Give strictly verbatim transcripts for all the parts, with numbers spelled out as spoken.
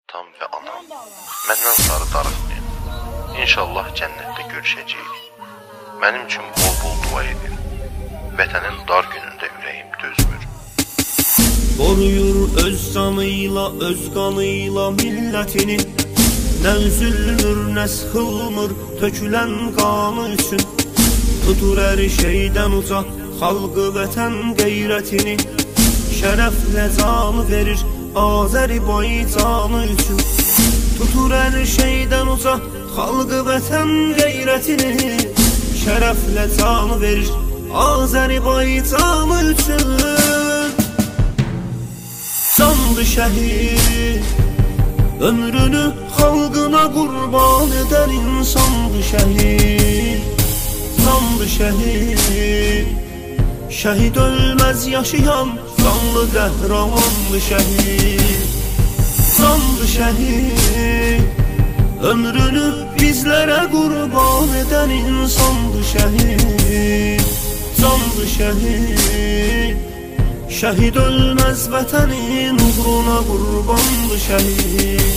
atam və anam məndən sarı darıxmayın. İnşallah cənnətdə görüşəcəyik. Mənim üçün bol-bol dua edin. Vətənin dar günündə ürəyim dözmür. Qoruyur öz canıyla, öz qanıyla millətini. Nə üzülmür, nə sıxılmır tökülən qanı üçün. Tutur hər şeydən uca xalqı vətən qeyrətini. Şərəflə canı verir Azərbaycanı üçün. Tutur hər şeydən uca xalqı vətən qeyrətini. Şərəflə canı verir Azərbaycanı üçün. Canlı şəhid, ömrünü xalqına qurban edən insandı şəhid. Canlı şəhid, şəhid ölməz yaşayan canlı qəhrəmanlı şəhid. Canlı şəhid, ömrünü bizlərə qurban edən insandı şəhid. Canlı şəhid, şəhid ölməz vətənin uğruna qurbanlı şəhid.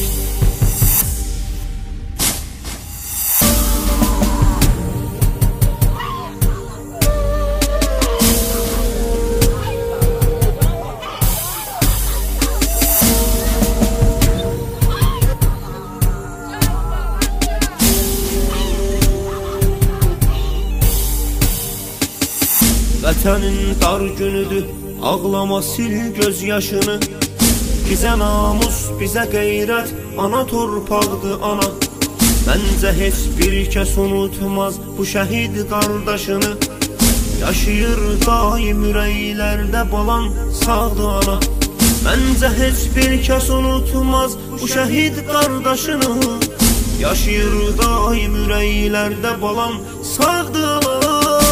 Vətənin dar günüdür, ağlama sil göz yaşını. Bizə namus, bizə qeyrət, ana torpaqdır ana. Məncə heç bir kəs unutmaz bu şəhid qardaşını. Yaşayır daim ürəklərdə balan sağdır ana. Məncə heç bir kəs unutmaz bu şəhid qardaşını. Yaşayır daim ürəklərdə balan sağdır ana.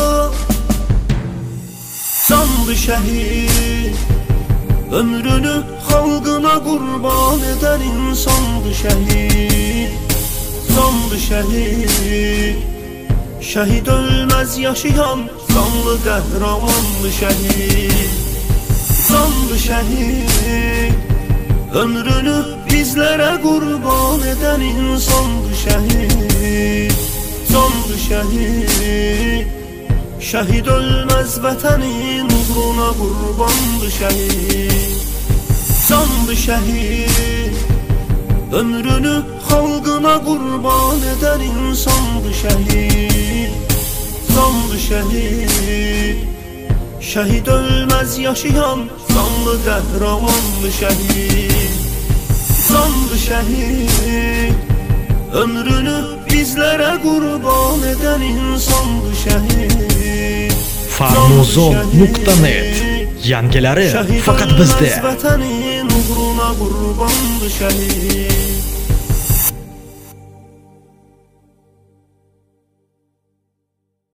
Canlı şəhid, ömrünü xalqına qurban edən insandı şəhid. Canlı şəhid, şəhid ölməz yaşayan canlı qəhrəmanlı şəhid. Canlı şəhid, ömrünü bizlərə qurban edən insandı şəhid. Canlı şəhid, şəhid ölməz vətənin uğruna qurbanlı şəhid. Canlı şəhid, ömrünü xalqına qurban edən insandı şəhid. Canlı şəhid, şəhid ölməz yaşayan canlı qəhrəmanlı şəhid. Canlı şəhid, ömrünü bizlərə qurban edən insandı şəhid. Farmuzon nokta net yangileri fakat bizde. Vətənin uğruna qurbanlı şəhid.